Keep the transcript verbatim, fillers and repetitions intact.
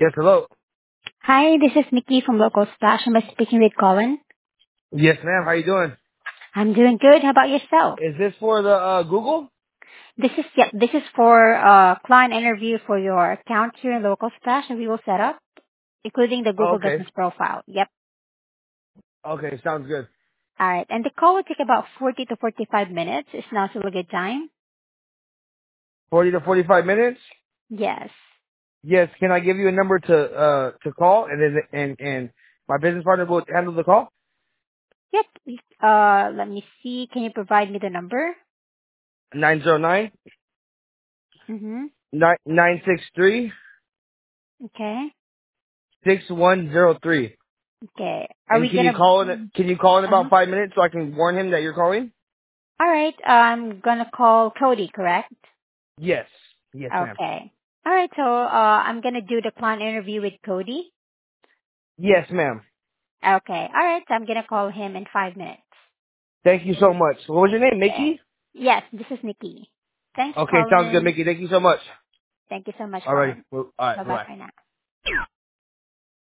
Yes, hello. Hi, this is Nikki from Local Splash. Am I speaking with Colin? Yes, ma'am. How you doing? I'm doing good. How about yourself? Is this for the uh, Google? This is yeah, this is for uh client interview for your account here in Local Splash, and we will set up, including the Oh, Google okay. Business Profile. Yep. Okay, sounds good. All right. And the call will take about forty to forty-five minutes. Is now still a good time? Forty to forty-five minutes. Yes. Yes. Can I give you a number to uh to call, and then and and my business partner will handle the call? Yep. Uh, let me see. Can you provide me the number? Nine zero nine Mm-hmm. nine nine six three Okay. six one zero three. Okay. Are And we can you gonna? call in? Can you call in Uh-huh. about five minutes so I can warn him that you're calling? All right. I'm gonna call Cody. Correct? Yes. Yes, ma'am. Okay. All right. So uh, I'm gonna do the client interview with Cody. Yes, ma'am. Okay. All right. So I'm gonna call him in five minutes. Thank you so much. What was your name, Okay. Mickey? Yes, this is Nikki. Thanks, Okay, sounds good, Colin. Mickey. Thank you so much. Thank you so much, Alrighty. Colin. Well, all right. Bye Bye. bye for now.